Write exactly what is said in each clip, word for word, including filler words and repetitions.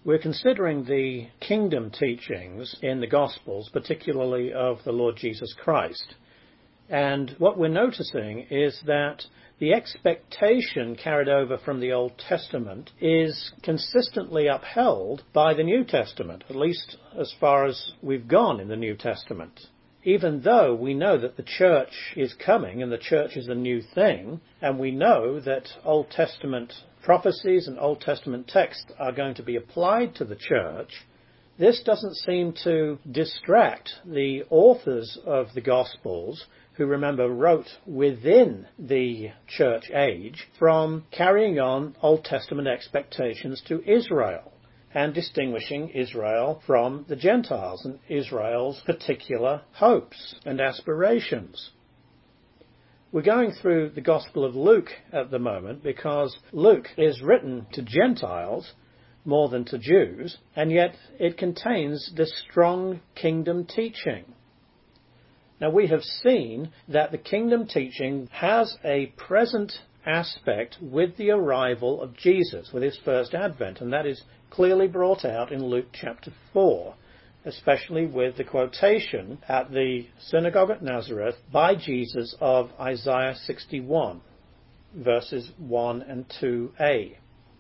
We're considering the kingdom teachings in the Gospels, particularly of the Lord Jesus Christ. And what we're noticing is that the expectation carried over from the Old Testament is consistently upheld by the New Testament, at least as far as we've gone in the New Testament. Even though we know that the church is coming and the church is a new thing, and we know that Old Testament prophecies and Old Testament texts are going to be applied to the church, this doesn't seem to distract the authors of the Gospels, who, remember, wrote within the church age, from carrying on Old Testament expectations to Israel and distinguishing Israel from the Gentiles and Israel's particular hopes and aspirations. We're going through the Gospel of Luke at the moment because Luke is written to Gentiles more than to Jews, and yet it contains this strong kingdom teaching. Now, we have seen that the kingdom teaching has a present aspect with the arrival of Jesus, with his first advent, and that is clearly brought out in Luke chapter four, especially with the quotation at the synagogue at Nazareth by Jesus of Isaiah sixty-one, verses one and two a.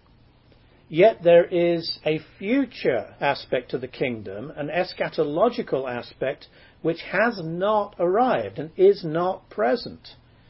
Yet there is a future aspect to the kingdom, an eschatological aspect, which has not arrived and is not present.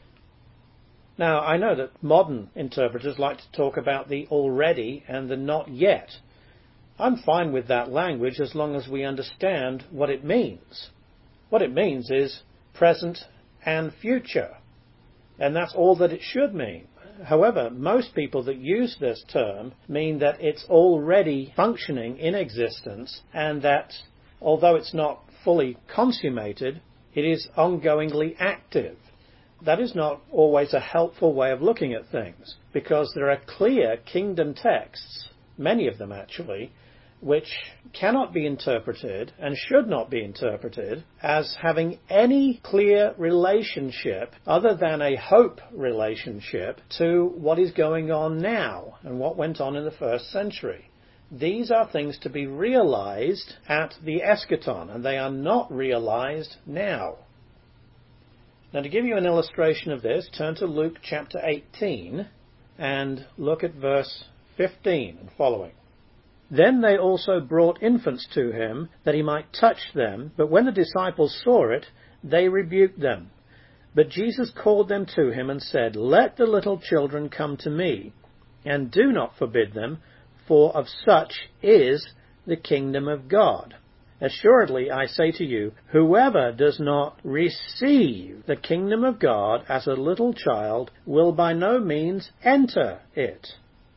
Now, I know that modern interpreters like to talk about the already and the not yet. I'm fine with that language as long as we understand what it means. What it means is present and future, and that's all that it should mean. However, most people that use this term mean that it's already functioning in existence and that, although it's not fully consummated, it is ongoingly active. That is not always a helpful way of looking at things, because there are clear kingdom texts, many of them actually, which cannot be interpreted and should not be interpreted as having any clear relationship other than a hope relationship to what is going on now and what went on in the first century. These are things to be realized at the eschaton, and they are not realized now. Now, to give you an illustration of this, turn to Luke chapter eighteen and look at verse fifteen and following. Then they also brought infants to him, that he might touch them, but when the disciples saw it, they rebuked them. But Jesus called them to him and said, Let the little children come to me, and do not forbid them, for of such is the kingdom of God. Assuredly, I say to you, whoever does not receive the kingdom of God as a little child will by no means enter it.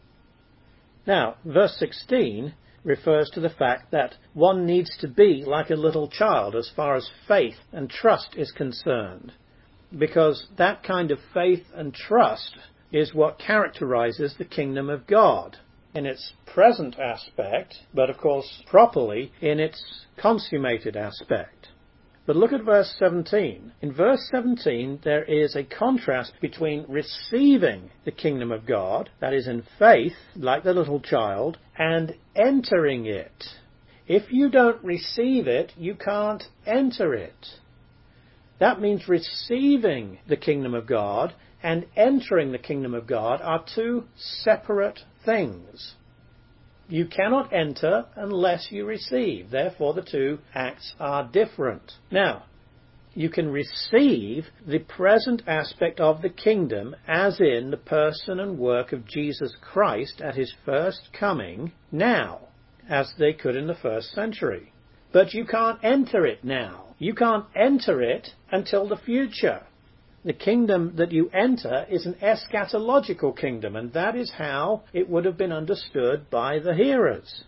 Now, verse sixteen refers to the fact that one needs to be like a little child as far as faith and trust is concerned, because that kind of faith and trust is what characterizes the kingdom of God in its present aspect, but of course properly in its consummated aspect. But look at verse seventeen. In verse seventeen there is a contrast between receiving the kingdom of God, that is in faith, like the little child, and entering it. If you don't receive it, you can't enter it. That means receiving the kingdom of God and entering the kingdom of God are two separate things. You cannot enter unless you receive. Therefore, the two acts are different. Now, you can receive the present aspect of the kingdom, as in the person and work of Jesus Christ at his first coming, now, as they could in the first century. But you can't enter it now. You can't enter it until the future. The kingdom that you enter is an eschatological kingdom, and that is how it would have been understood by the hearers.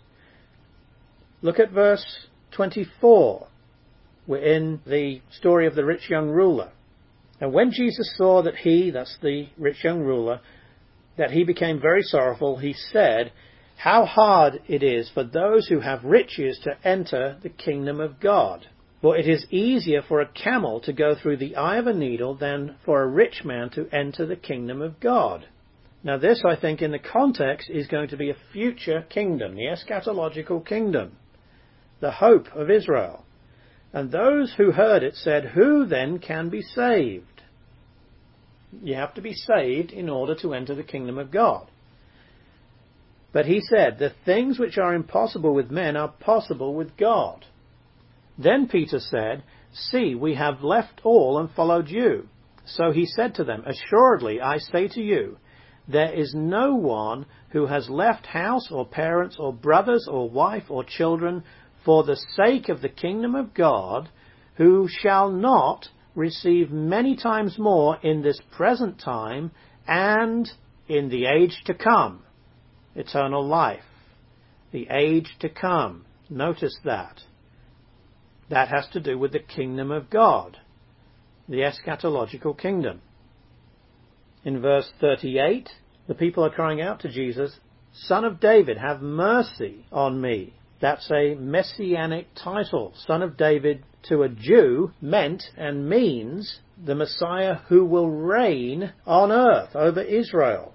Look at verse twenty-four. We're in the story of the rich young ruler. And when Jesus saw that he, that's the rich young ruler, that he became very sorrowful, he said, How hard it is for those who have riches to enter the kingdom of God. For it is easier for a camel to go through the eye of a needle than for a rich man to enter the kingdom of God. Now this, I think, in the context is going to be a future kingdom, the eschatological kingdom, the hope of Israel. And those who heard it said, "Who then can be saved?" You have to be saved in order to enter the kingdom of God. But he said, "The things which are impossible with men are possible with God." Then Peter said, "See, we have left all and followed you." So he said to them, "Assuredly, I say to you, there is no one who has left house or parents or brothers or wife or children for the sake of the kingdom of God, who shall not receive many times more in this present time and in the age to come." Eternal life. The age to come. Notice that. That has to do with the kingdom of God, the eschatological kingdom. In verse thirty-eight, the people are crying out to Jesus, "Son of David, have mercy on me." That's a messianic title. Son of David to a Jew meant and means the Messiah who will reign on earth over Israel.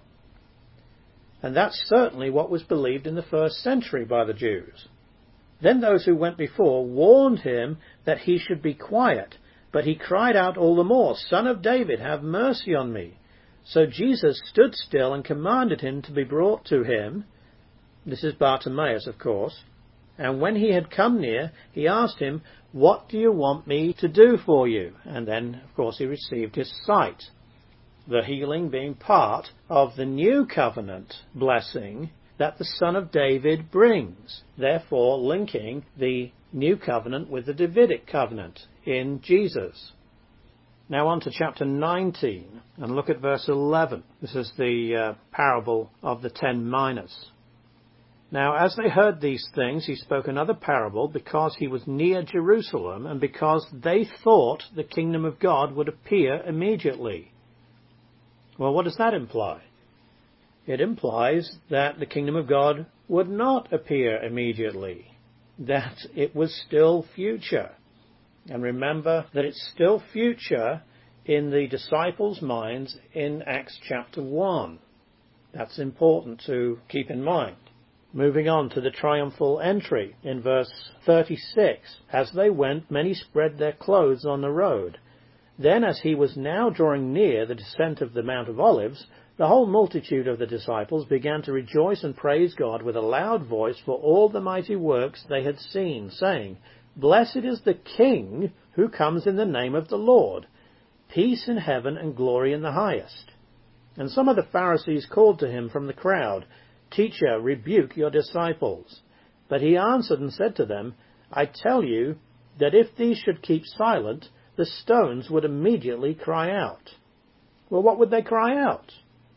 And that's certainly what was believed in the first century by the Jews. Then those who went before warned him that he should be quiet, but he cried out all the more, "Son of David, have mercy on me." So Jesus stood still and commanded him to be brought to him. This is Bartimaeus, of course. And when he had come near, he asked him, "What do you want me to do for you?" And then, of course, he received his sight. The healing being part of the new covenant blessing that the Son of David brings, therefore linking the new covenant with the Davidic covenant in Jesus. Now on to chapter nineteen, and look at verse eleven. This is the uh, parable of the ten minas. Now as they heard these things, he spoke another parable, because he was near Jerusalem, and because they thought the kingdom of God would appear immediately. Well, what does that imply? It implies that the kingdom of God would not appear immediately, that it was still future. And remember that it's still future in the disciples' minds in Acts chapter one. That's important to keep in mind. Moving on to the triumphal entry in verse thirty-six. As they went, many spread their clothes on the road. Then, as he was now drawing near the descent of the Mount of Olives, the whole multitude of the disciples began to rejoice and praise God with a loud voice for all the mighty works they had seen, saying, "Blessed is the King who comes in the name of the Lord. Peace in heaven and glory in the highest." And some of the Pharisees called to him from the crowd, "Teacher, rebuke your disciples." But he answered and said to them, "I tell you that if these should keep silent, the stones would immediately cry out." Well, what would they cry out?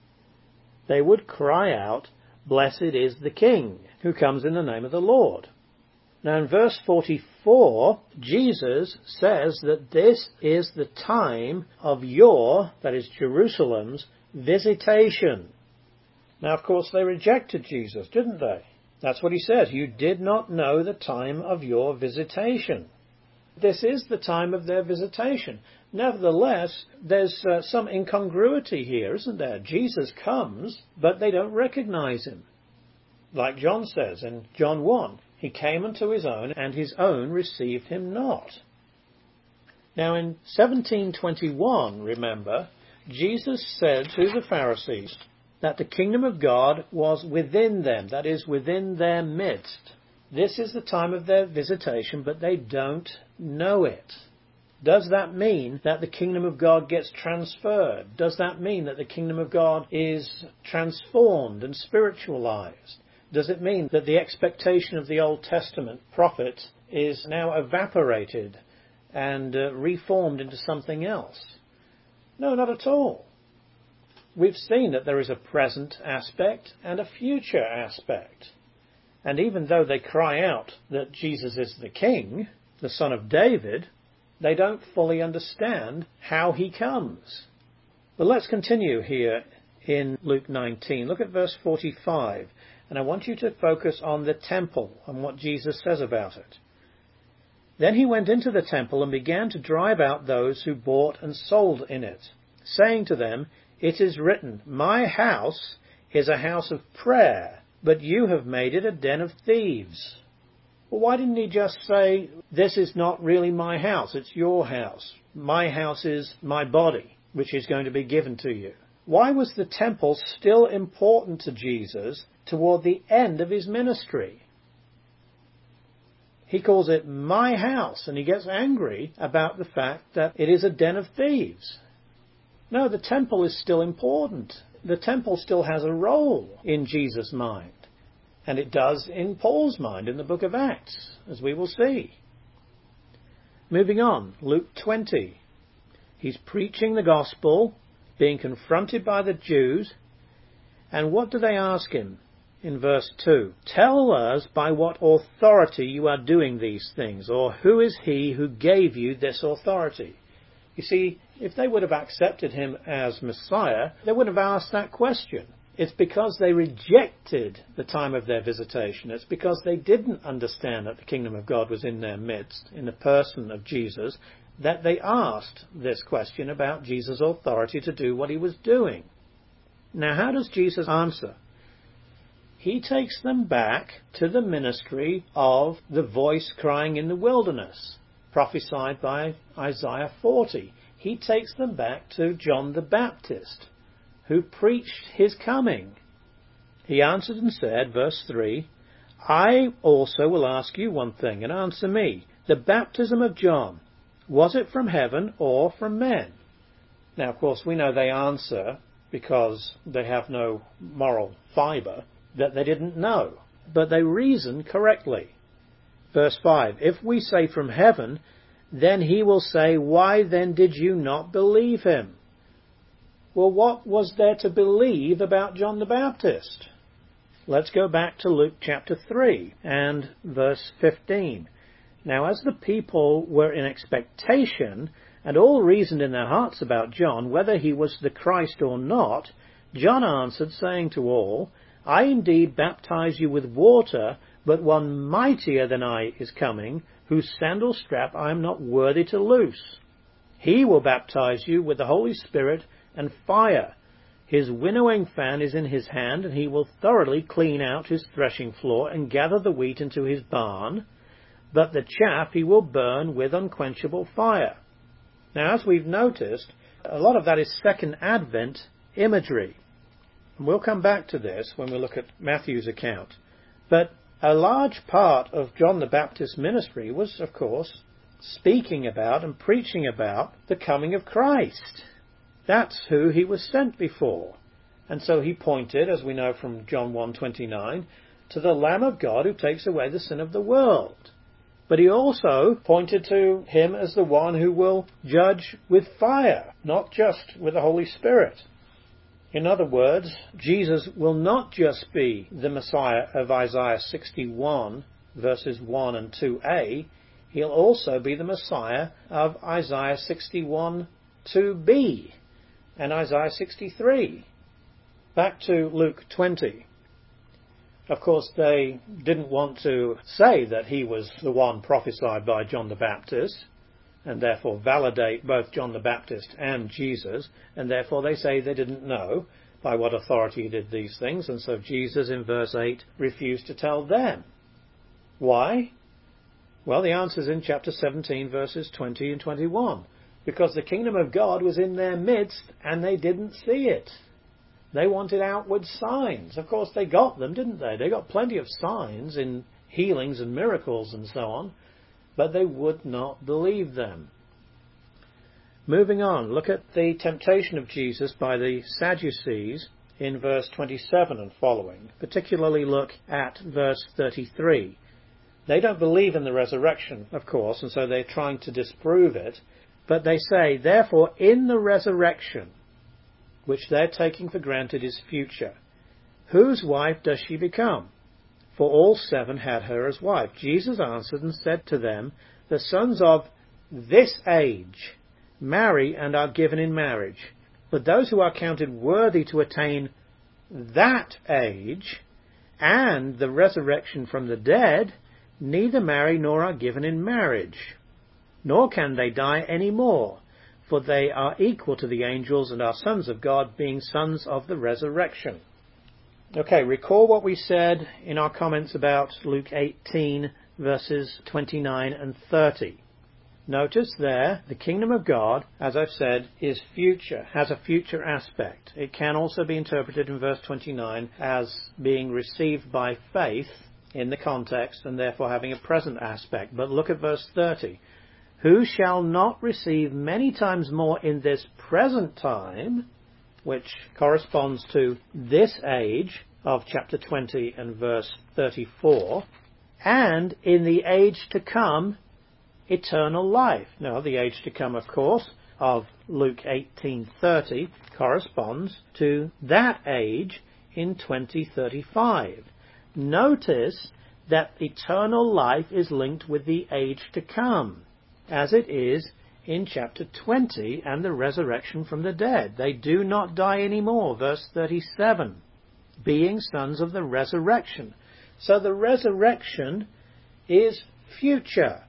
They would cry out, "Blessed is the King who comes in the name of the Lord." Now in verse forty-four, Jesus says that this is the time of your, that is Jerusalem's, visitation. Now, of course, they rejected Jesus, didn't they? That's what he says. You did not know the time of your visitation. This is the time of their visitation. Nevertheless, there's uh, some incongruity here, isn't there? Jesus comes, but they don't recognize him. Like John says in John one, he came unto his own, and his own received him not. Now in seventeen twenty-one, remember, Jesus said to the Pharisees that the kingdom of God was within them, that is, within their midst. This is the time of their visitation, but they don't know it. Does that mean that the kingdom of God gets transferred? Does that mean that the kingdom of God is transformed and spiritualized? Does it mean that the expectation of the Old Testament prophet is now evaporated and uh, reformed into something else? No, not at all. We've seen that there is a present aspect and a future aspect. And even though they cry out that Jesus is the King, the Son of David, they don't fully understand how he comes. But let's continue here in Luke nineteen. Look at verse forty-five. And I want you to focus on the temple and what Jesus says about it. Then he went into the temple and began to drive out those who bought and sold in it, saying to them, It is written, 'My house is a house of prayer, but you have made it a den of thieves.'" Well, why didn't he just say, "This is not really my house, it's your house. My house is my body, which is going to be given to you"? Why was the temple still important to Jesus toward the end of his ministry? He calls it my house, and he gets angry about the fact that it is a den of thieves. No, the temple is still important. The temple still has a role in Jesus' mind. And it does in Paul's mind in the book of Acts, as we will see. Moving on, Luke twenty. He's preaching the gospel, being confronted by the Jews. And what do they ask him? In verse two, "Tell us by what authority you are doing these things, or who is he who gave you this authority?" You see, if they would have accepted him as Messiah, they wouldn't have asked that question. It's because they rejected the time of their visitation. It's because they didn't understand that the kingdom of God was in their midst, in the person of Jesus, that they asked this question about Jesus' authority to do what he was doing. Now, how does Jesus answer? He takes them back to the ministry of the voice crying in the wilderness, prophesied by Isaiah forty. He takes them back to John the Baptist, who preached his coming. He answered and said, verse three, "I also will ask you one thing, and answer me. The baptism of John, was it from heaven or from men?" Now, of course, we know they answer, because they have no moral fibre, that they didn't know. But they reason correctly. Verse five, "If we say from heaven, then he will say, 'Why then did you not believe him?'" Well, what was there to believe about John the Baptist? Let's go back to Luke chapter three and verse fifteen. "Now as the people were in expectation, and all reasoned in their hearts about John, whether he was the Christ or not, John answered, saying to all, 'I indeed baptize you with water, but one mightier than I is coming, whose sandal strap I am not worthy to loose. He will baptize you with the Holy Spirit and fire. His winnowing fan is in his hand, and he will thoroughly clean out his threshing floor and gather the wheat into his barn, but the chaff he will burn with unquenchable fire.'" Now, as we've noticed, a lot of that is Second Advent imagery. And we'll come back to this when we look at Matthew's account. But a large part of John the Baptist's ministry was, of course, speaking about and preaching about the coming of Christ. That's who he was sent before. And so he pointed, as we know from John one twenty-nine, to the Lamb of God who takes away the sin of the world. But he also pointed to him as the one who will judge with fire, not just with the Holy Spirit. In other words, Jesus will not just be the Messiah of Isaiah sixty-one, verses one and two a, he'll also be the Messiah of Isaiah sixty-one, two b, and Isaiah sixty-three. Back to Luke twenty. Of course, they didn't want to say that he was the one prophesied by John the Baptist, and therefore validate both John the Baptist and Jesus, and therefore they say they didn't know by what authority he did these things, and so Jesus in verse eight refused to tell them. Why? Well, the answer's in chapter seventeen, verses twenty and twenty-one. Because the kingdom of God was in their midst, and they didn't see it. They wanted outward signs. Of course, they got them, didn't they? They got plenty of signs in healings and miracles and so on, but they would not believe them. Moving on, look at the temptation of Jesus by the Sadducees in verse twenty-seven and following. Particularly look at verse thirty-three. They don't believe in the resurrection, of course, and so they're trying to disprove it. But they say, "Therefore, in the resurrection," which they're taking for granted is future, "whose wife does she become? For all seven had her as wife." Jesus answered and said to them, "The sons of this age marry and are given in marriage. But those who are counted worthy to attain that age and the resurrection from the dead neither marry nor are given in marriage. Nor can they die any more. for they are equal to the angels and are sons of God, being sons of the resurrection. Okay, recall what we said in our comments about Luke eighteen, verses twenty-nine and thirty. Notice there, the kingdom of God, as I've said, is future, has a future aspect. It can also be interpreted in verse twenty-nine as being received by faith in the context and therefore having a present aspect. But look at verse thirty. Who shall not receive many times more in this present time, which corresponds to this age of chapter twenty and verse thirty-four, and in the age to come, eternal life. Now, the age to come, of course, of Luke eighteen thirty corresponds to that age in twenty thirty-five. Notice that eternal life is linked with the age to come, as it is in chapter twenty and the resurrection from the dead. They do not die anymore, verse thirty-seven, being sons of the resurrection. So the resurrection is future.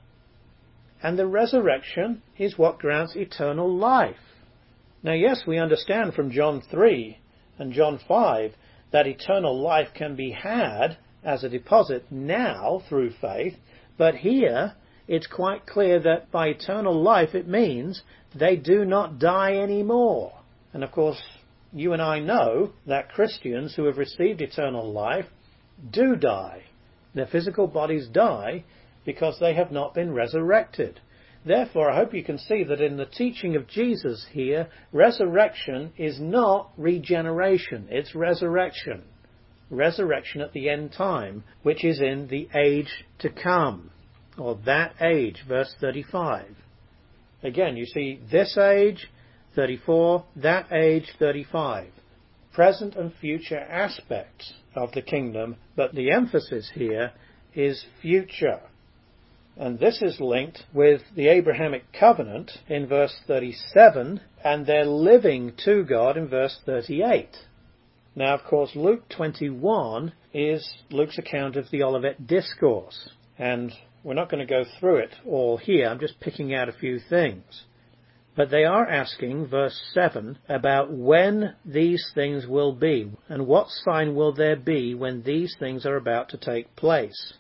And the resurrection is what grants eternal life. Now, yes, we understand from John three and John five that eternal life can be had as a deposit now through faith, but here it's quite clear that by eternal life it means they do not die anymore. And of course, you and I know that Christians who have received eternal life do die. Their physical bodies die because they have not been resurrected. Therefore, I hope you can see that in the teaching of Jesus here, resurrection is not regeneration, it's resurrection. Resurrection at the end time, which is in the age to come, or that age, verse thirty-five. Again, you see this age, thirty-four, that age, thirty-five. Present and future aspects of the kingdom, but the emphasis here is future. And this is linked with the Abrahamic covenant in verse thirty-seven and their living to God in verse thirty-eight. Now, of course, Luke twenty-one is Luke's account of the Olivet Discourse. And we're not going to go through it all here. I'm just picking out a few things. But they are asking, verse seven, about when these things will be, and what sign will there be when these things are about to take place.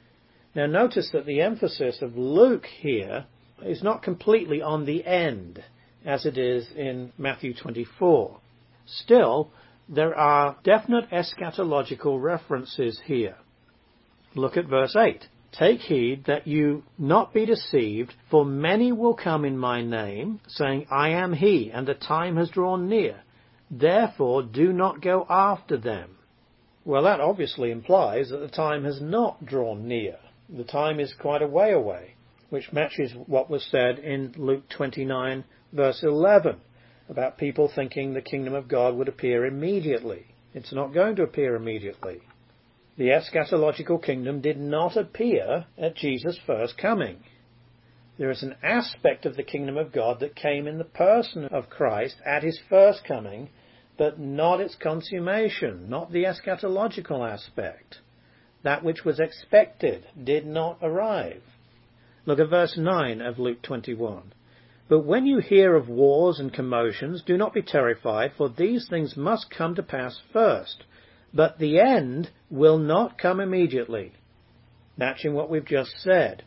Now notice that the emphasis of Luke here is not completely on the end, as it is in Matthew twenty-four. Still, there are definite eschatological references here. Look at verse eight. Take heed that you not be deceived, for many will come in my name, saying, I am he, and the time has drawn near. Therefore do not go after them. Well, that obviously implies that the time has not drawn near. The time is quite a way away, which matches what was said in Luke twenty-nine, verse eleven, about people thinking the kingdom of God would appear immediately. It's not going to appear immediately. The eschatological kingdom did not appear at Jesus' first coming. There is an aspect of the kingdom of God that came in the person of Christ at his first coming, but not its consummation, not the eschatological aspect. That which was expected did not arrive. Look at verse nine of Luke twenty-one. But when you hear of wars and commotions, do not be terrified, for these things must come to pass first. But the end will not come immediately. Matching what we've just said.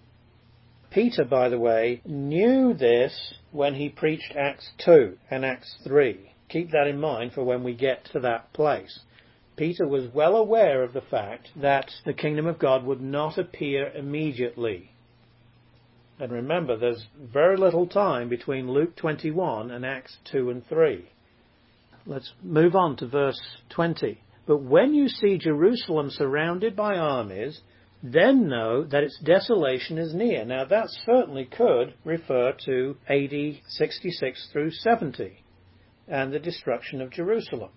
Peter, by the way, knew this when he preached Acts two and Acts three. Keep that in mind for when we get to that place. Peter was well aware of the fact that the kingdom of God would not appear immediately. And remember, there's very little time between Luke twenty-one and Acts two and three. Let's move on to verse twenty. But when you see Jerusalem surrounded by armies, then know that its desolation is near. Now that certainly could refer to A D sixty-six through seventy and the destruction of Jerusalem.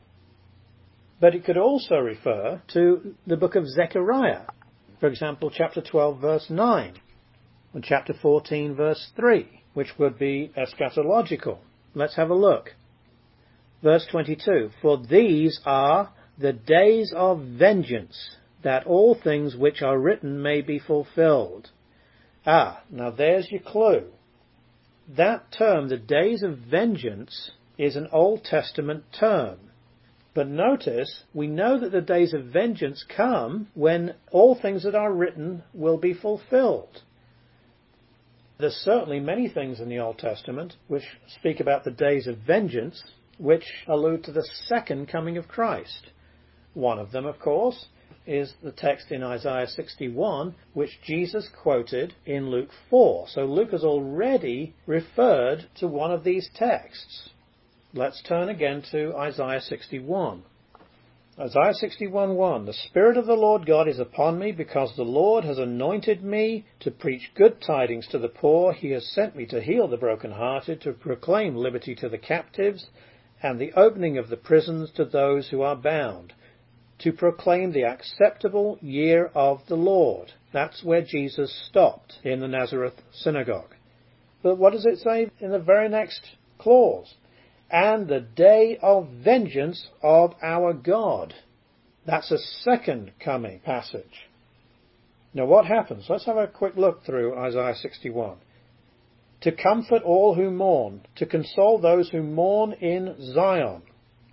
But it could also refer to the book of Zechariah. For example, chapter twelve, verse nine, and chapter fourteen, verse three, which would be eschatological. Let's have a look. Verse twenty-two, for these are the days of vengeance, that all things which are written may be fulfilled. Ah, now there's your clue. That term, the days of vengeance, is an Old Testament term. But notice, we know that the days of vengeance come when all things that are written will be fulfilled. There's certainly many things in the Old Testament which speak about the days of vengeance, which allude to the second coming of Christ. One of them, of course, is the text in Isaiah sixty-one, which Jesus quoted in Luke four. So Luke has already referred to one of these texts. Let's turn again to Isaiah sixty-one. Isaiah sixty-one one. The Spirit of the Lord God is upon me, because the Lord has anointed me to preach good tidings to the poor. He has sent me to heal the brokenhearted, to proclaim liberty to the captives, and the opening of the prisons to those who are bound, to proclaim the acceptable year of the Lord. That's where Jesus stopped, in the Nazareth synagogue. But what does it say in the very next clause? And the day of vengeance of our God. That's a second coming passage. Now what happens? Let's have a quick look through Isaiah sixty-one. To comfort all who mourn, to console those who mourn in Zion.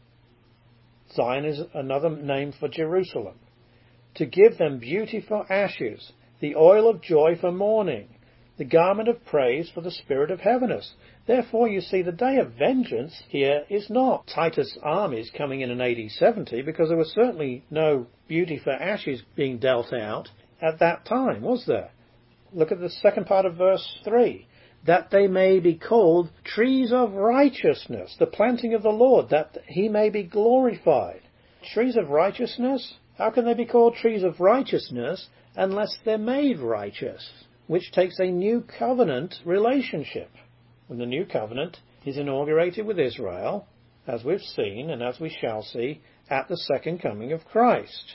Zion is another name for Jerusalem. To give them beauty for ashes, the oil of joy for mourning, the garment of praise for the spirit of heaviness. Therefore, you see, the day of vengeance here is not Titus' armies coming in in A D seventy, because there was certainly no beauty for ashes being dealt out at that time, was there? Look at the second part of verse three. That they may be called trees of righteousness, the planting of the Lord, that he may be glorified. Trees of righteousness? How can they be called trees of righteousness unless they're made righteous? Which takes a new covenant relationship. When the new covenant is inaugurated with Israel, as we've seen and as we shall see, at the second coming of Christ.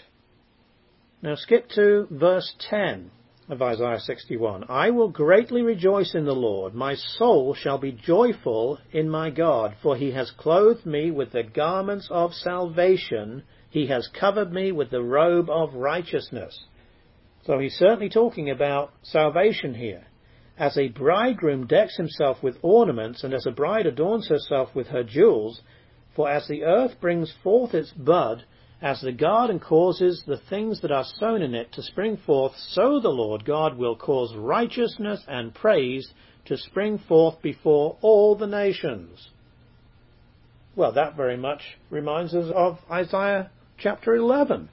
Now skip to verse ten of Isaiah sixty-one. I will greatly rejoice in the Lord. My soul shall be joyful in my God, for he has clothed me with the garments of salvation. He has covered me with the robe of righteousness. So he's certainly talking about salvation here. As a bridegroom decks himself with ornaments, and as a bride adorns herself with her jewels, for as the earth brings forth its bud, as the garden causes the things that are sown in it to spring forth, so the Lord God will cause righteousness and praise to spring forth before all the nations. Well, that very much reminds us of Isaiah chapter eleven,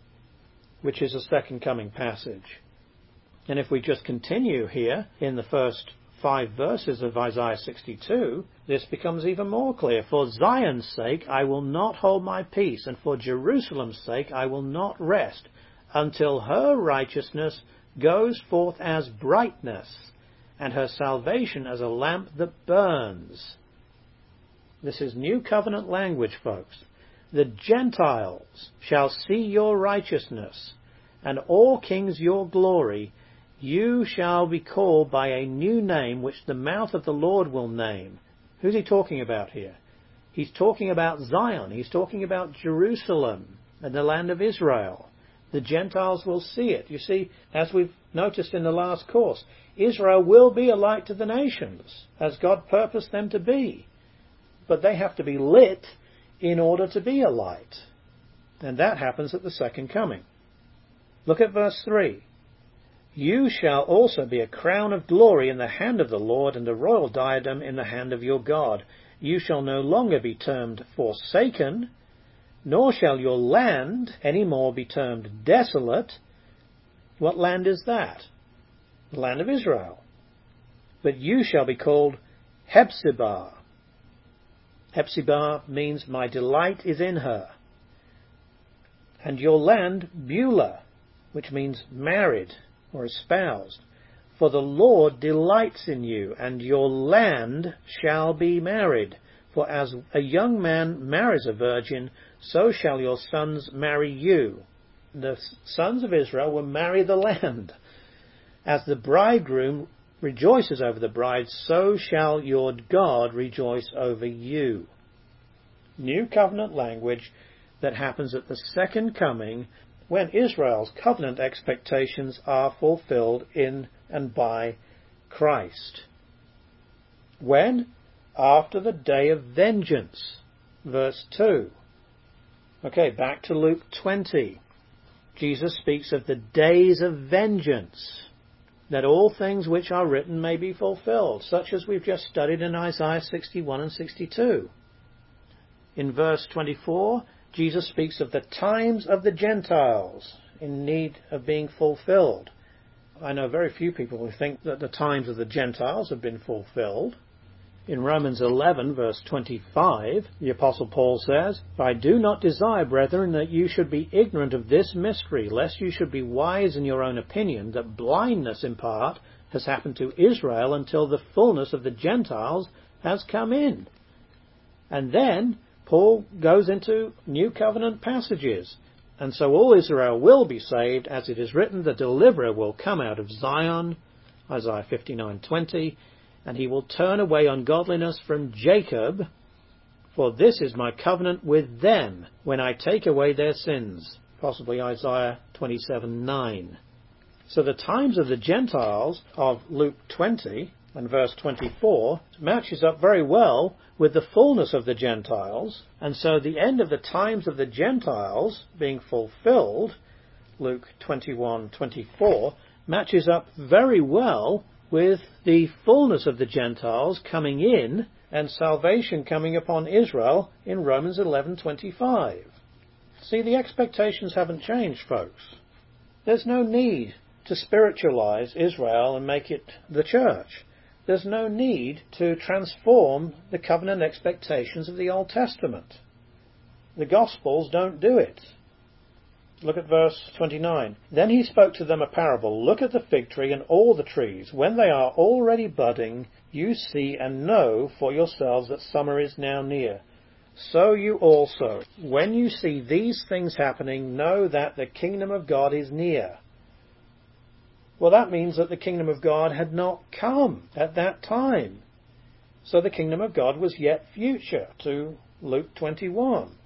which is a second coming passage. And if we just continue here in the first five verses of Isaiah sixty-two, this becomes even more clear. For Zion's sake I will not hold my peace, and for Jerusalem's sake I will not rest, until her righteousness goes forth as brightness, and her salvation as a lamp that burns. This is new covenant language, folks. The Gentiles shall see your righteousness, and all kings your glory. You shall be called by a new name which the mouth of the Lord will name. Who's he talking about here? He's talking about Zion. He's talking about Jerusalem and the land of Israel. The Gentiles will see it. You see, as we've noticed in the last course, Israel will be a light to the nations, as God purposed them to be. But they have to be lit in order to be a light. And that happens at the second coming. Look at verse three. You shall also be a crown of glory in the hand of the Lord, and a royal diadem in the hand of your God. You shall no longer be termed forsaken, nor shall your land any more be termed desolate. What land is that? The land of Israel. But you shall be called Hephzibah. Hephzibah means my delight is in her. And your land Beulah, which means married or espoused. For the Lord delights in you, and your land shall be married. For as a young man marries a virgin, so shall your sons marry you. The sons of Israel will marry the land. As the bridegroom rejoices over the bride, so shall your God rejoice over you. New covenant language that happens at the second coming, when Israel's covenant expectations are fulfilled in and by Christ. When? After the day of vengeance. Verse two. Okay, back to Luke twenty. Jesus speaks of the days of vengeance, that all things which are written may be fulfilled, such as we've just studied in Isaiah sixty-one and sixty-two. In verse twenty-four, Jesus speaks of the times of the Gentiles in need of being fulfilled. I know very few people who think that the times of the Gentiles have been fulfilled. In Romans eleven, verse twenty-five, the Apostle Paul says, I do not desire, brethren, that you should be ignorant of this mystery, lest you should be wise in your own opinion, that blindness in part has happened to Israel until the fullness of the Gentiles has come in. And then Paul goes into New Covenant passages. And so all Israel will be saved, as it is written, the deliverer will come out of Zion, Isaiah fifty-nine twenty, and he will turn away ungodliness from Jacob, for this is my covenant with them when I take away their sins, possibly Isaiah twenty-seven nine. So the times of the Gentiles of Luke twenty and verse twenty-four matches up very well with the fullness of the Gentiles, and so the end of the times of the Gentiles being fulfilled, Luke twenty-one twenty-four, matches up very well with the fullness of the Gentiles coming in and salvation coming upon Israel in Romans eleven twenty-five. See, the expectations haven't changed, folks. There's no need to spiritualize Israel and make it the church. There's no need to transform the covenant expectations of the Old Testament. The Gospels don't do it. Look at verse twenty-nine. Then he spoke to them a parable. Look at the fig tree and all the trees. When they are already budding, you see and know for yourselves that summer is now near. So you also, when you see these things happening, know that the kingdom of God is near. Well, that means that the kingdom of God had not come at that time. So the kingdom of God was yet future to Luke twenty-one.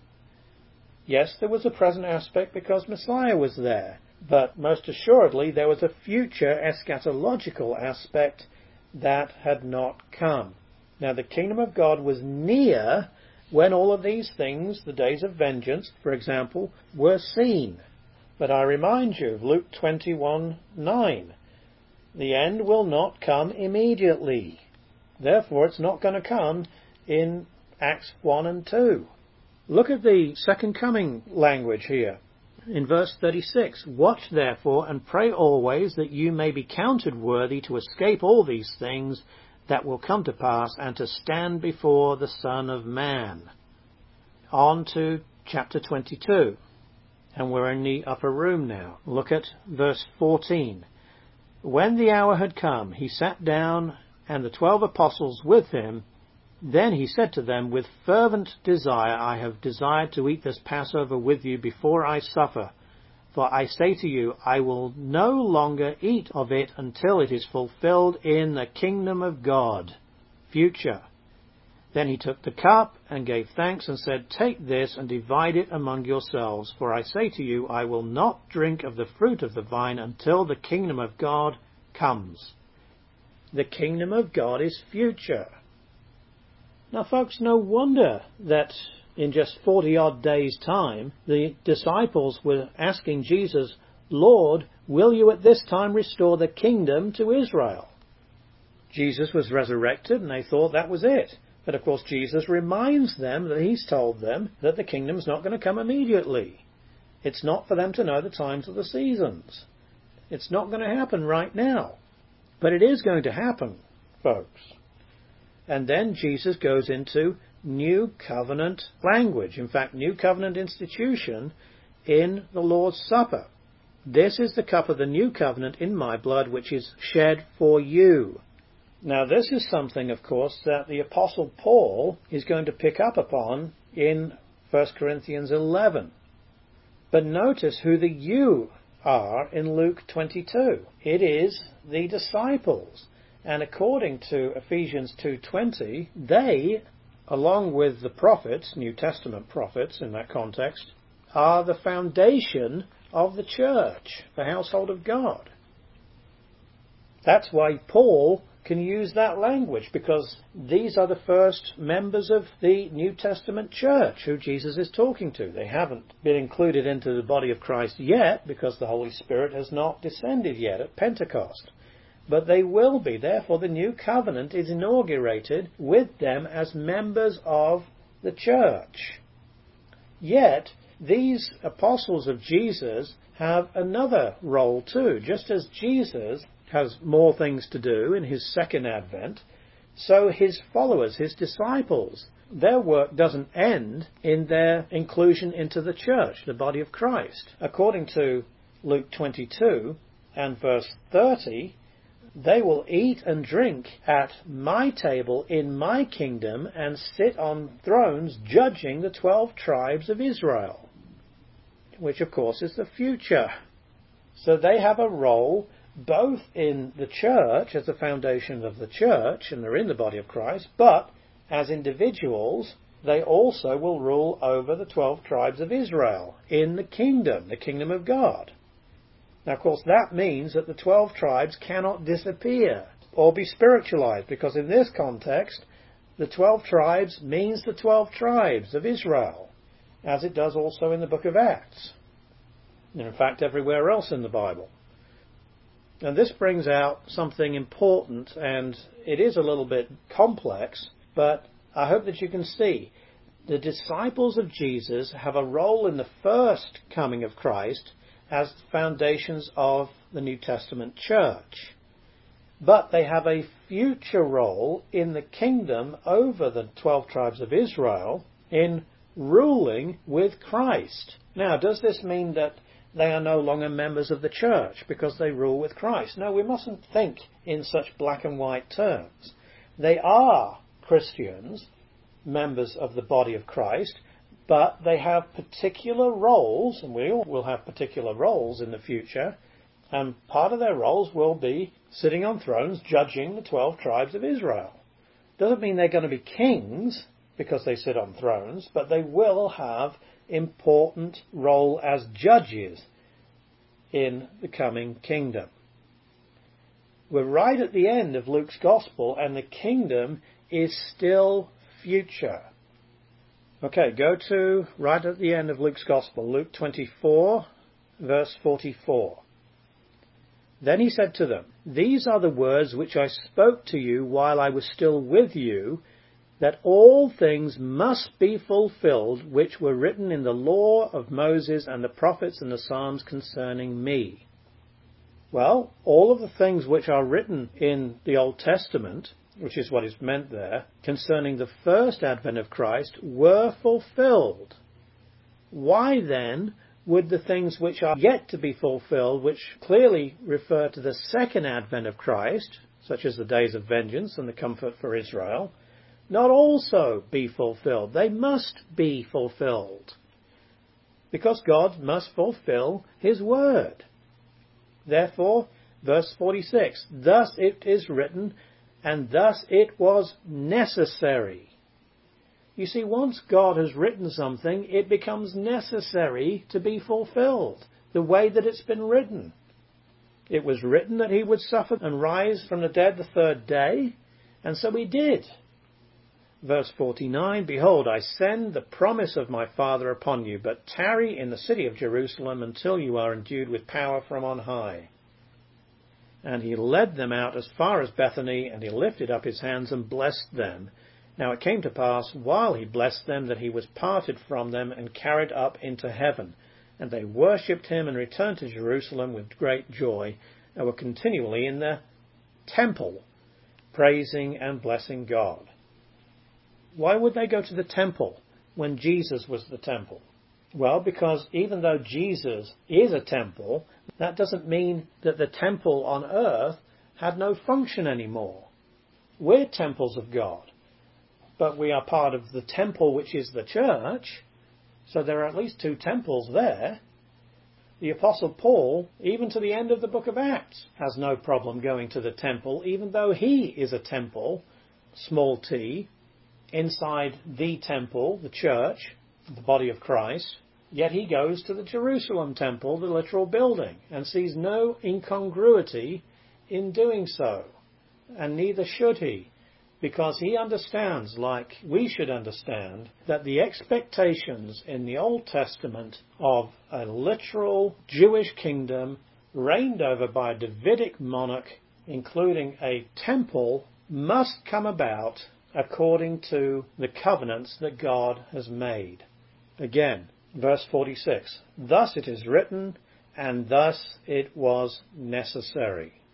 Yes, there was a present aspect because Messiah was there, but most assuredly there was a future eschatological aspect that had not come. Now the kingdom of God was near when all of these things, the days of vengeance, for example, were seen. But I remind you of Luke twenty-one nine. The end will not come immediately. Therefore it's not going to come in Acts one and two. Look at the second coming language here. In verse thirty-six, watch therefore and pray always that you may be counted worthy to escape all these things that will come to pass and to stand before the Son of Man. On to chapter twenty-two. And we're in the upper room now. Look at verse fourteen. When the hour had come, he sat down and the twelve apostles with him. Then he said to them, with fervent desire I have desired to eat this Passover with you before I suffer. For I say to you, I will no longer eat of it until it is fulfilled in the kingdom of God. Future. Then he took the cup and gave thanks and said, take this and divide it among yourselves. For I say to you, I will not drink of the fruit of the vine until the kingdom of God comes. The kingdom of God is future. Now, folks, no wonder that in just forty-odd days' time, the disciples were asking Jesus, Lord, will you at this time restore the kingdom to Israel? Jesus was resurrected, and they thought that was it. But, of course, Jesus reminds them that he's told them that the kingdom's not going to come immediately. It's not for them to know the times of the seasons. It's not going to happen right now. But it is going to happen, folks. And then Jesus goes into New Covenant language. In fact, New Covenant institution in the Lord's Supper. This is the cup of the New Covenant in my blood, which is shed for you. Now, this is something, of course, that the Apostle Paul is going to pick up upon in First Corinthians eleven. But notice who the you are in Luke twenty-two. It is the disciples. And according to Ephesians two twenty, they, along with the prophets, New Testament prophets in that context, are the foundation of the church, the household of God. That's why Paul can use that language because these are the first members of the New Testament church who Jesus is talking to. They haven't been included into the body of Christ yet because the Holy Spirit has not descended yet at Pentecost. But they will be. Therefore, the new covenant is inaugurated with them as members of the church. Yet, these apostles of Jesus have another role too. Just as Jesus has more things to do in his second advent, so his followers, his disciples, their work doesn't end in their inclusion into the church, the body of Christ. According to Luke twenty-two and verse thirty, they will eat and drink at my table in my kingdom and sit on thrones judging the twelve tribes of Israel, which of course is the future. So they have a role both in the church as the foundation of the church, and they're in the body of Christ, but as individuals they also will rule over the twelve tribes of Israel in the kingdom, the kingdom of God. Now, of course, that means that the twelve tribes cannot disappear or be spiritualized, because in this context, the twelve tribes means the twelve tribes of Israel, as it does also in the book of Acts, and in fact everywhere else in the Bible. And this brings out something important, and it is a little bit complex, but I hope that you can see. The disciples of Jesus have a role in the first coming of Christ as foundations of the New Testament church. But they have a future role in the kingdom over the twelve tribes of Israel in ruling with Christ. Now, does this mean that they are no longer members of the church because they rule with Christ? No, we mustn't think in such black and white terms. They are Christians, members of the body of Christ, but they have particular roles, and we all will have particular roles in the future, and part of their roles will be sitting on thrones judging the twelve tribes of Israel. Doesn't mean they're going to be kings because they sit on thrones, but they will have important role as judges in the coming kingdom. We're right at the end of Luke's Gospel, and the kingdom is still future. Okay, go to right at the end of Luke's Gospel, Luke twenty-four, verse forty-four. Then he said to them, "These are the words which I spoke to you while I was still with you, that all things must be fulfilled which were written in the law of Moses and the prophets and the Psalms concerning me." Well, all of the things which are written in the Old Testament, which is what is meant there, concerning the first advent of Christ, were fulfilled. Why then would the things which are yet to be fulfilled, which clearly refer to the second advent of Christ, such as the days of vengeance and the comfort for Israel, not also be fulfilled? They must be fulfilled, because God must fulfill his word. Therefore, verse forty-six, thus it is written, and thus it was necessary. You see, once God has written something, it becomes necessary to be fulfilled, the way that it's been written. It was written that he would suffer and rise from the dead the third day, and so he did. Verse forty-nine, behold, I send the promise of my Father upon you, but tarry in the city of Jerusalem until you are endued with power from on high. And he led them out as far as Bethany, and he lifted up his hands and blessed them. Now it came to pass, while he blessed them, that he was parted from them and carried up into heaven. And they worshipped him and returned to Jerusalem with great joy, and were continually in the temple, praising and blessing God. Why would they go to the temple when Jesus was the temple? Well, because even though Jesus is a temple, that doesn't mean that the temple on earth had no function anymore. We're temples of God, but we are part of the temple which is the church, so there are at least two temples there. The Apostle Paul, even to the end of the book of Acts, has no problem going to the temple, even though he is a temple, small t, inside the temple, the church, the body of Christ. Yet he goes to the Jerusalem temple, the literal building, and sees no incongruity in doing so. and neither should he, because he understands, like we should understand, that the expectations in the Old Testament of a literal Jewish kingdom reigned over by a Davidic monarch, including a temple, must come about according to the covenants that God has made. Again, verse forty-six, thus it is written, and thus it was necessary.